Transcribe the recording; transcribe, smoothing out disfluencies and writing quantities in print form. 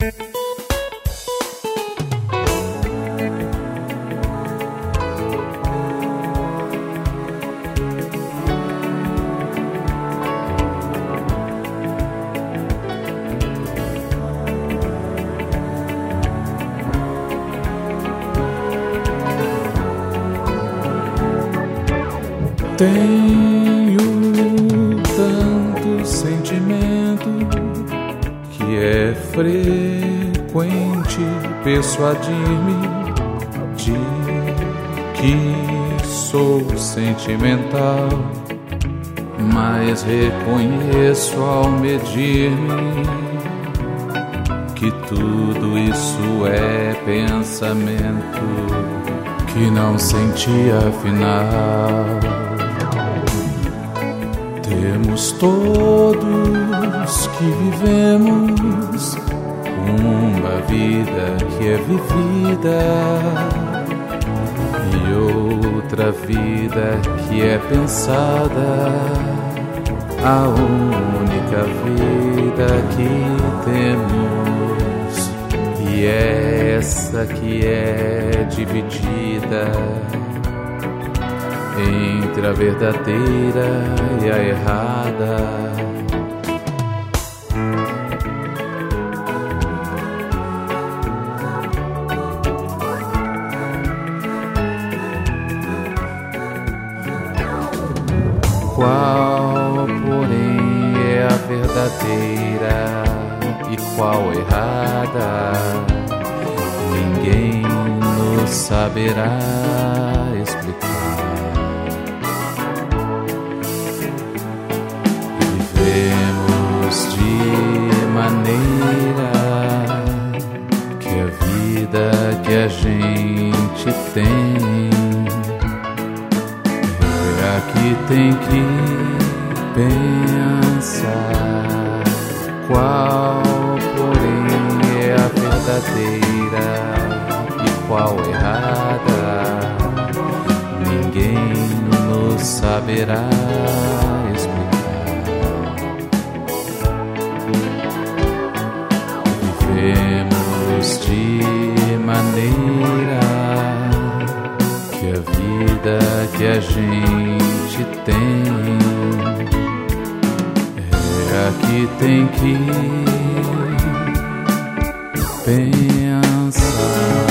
Tenho tanto sentimento que é frequente persuadir-me de que sou sentimental, mas reconheço ao medir-me que tudo isso é pensamento que não senti afinal. Temos todos que vivemos uma vida que é vivida e outra vida que é pensada. A única vida que temos, e é essa que é dividida entre a verdadeira e a errada. Qual, porém, é a verdadeira e qual a errada? Ninguém nos saberá explicar. Vivemos de maneira que a vida que a gente tem é a que tem que pensar. Qual, porém, é a verdadeira e qual a errada? Ninguém nos saberá explicar. Vivemos de maneira que a vida que a gente tem é a que tem que pensar.